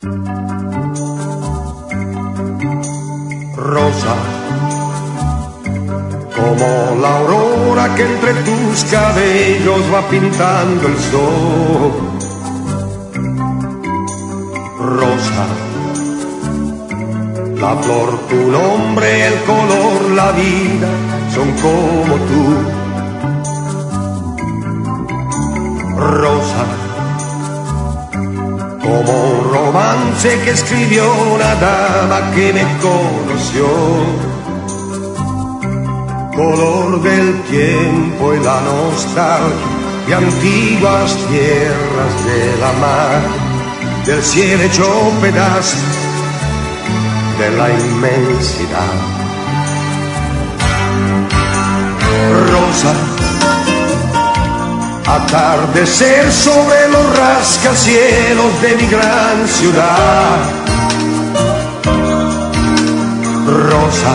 Rosa, como la aurora que entre tus cabellos va pintando el sol. Rosa, la flor, tu nombre, el color, la vida son como tú. Rosa, como un romance que escribió una dama que me conoció. Color del tiempo y la nostalgia de antiguas tierras de la mar, del cielo hecho pedazo, de la inmensidad. Rosa, atardecer sobre los rascacielos de mi gran ciudad. Rosa,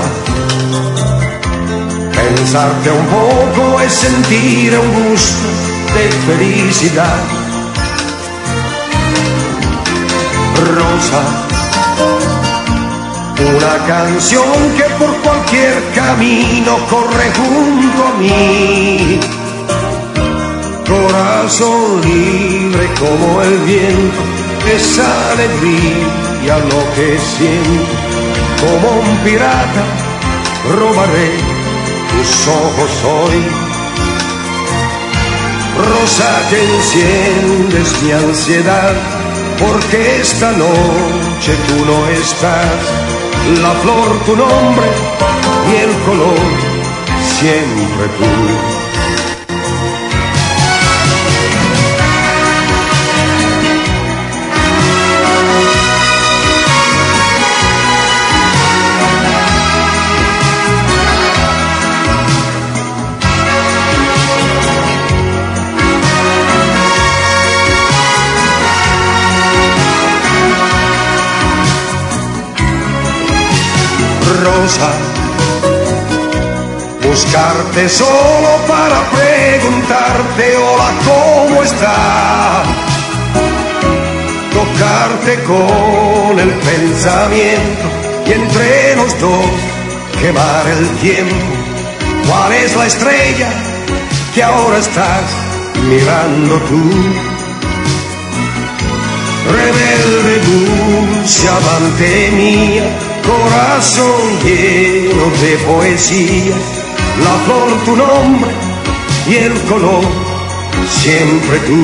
pensarte un poco es sentir un gusto de felicidad. Rosa, una canción que por cualquier camino corre junto a mí. Corazón libre como el viento, esa alegría lo que siento. Como un pirata robaré tus ojos hoy. Rosa, que enciendes mi ansiedad, porque esta noche tú no estás. La flor, tu nombre, y el color, siempre tú. Rosa, buscarte solo para preguntarte hola, ¿cómo estás? Tocarte con el pensamiento y entre los dos quemar el tiempo. ¿Cuál es la estrella que ahora estás mirando tú? Rebelde, dulce, amante mía, corazón lleno de poesía, la flor, tu nombre, y el color, siempre tú.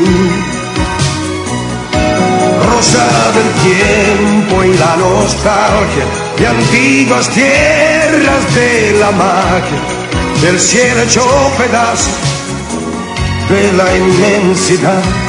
Rosa del tiempo y la nostalgia de antiguas tierras de la magia, del cielo hecho pedazo, de la inmensidad.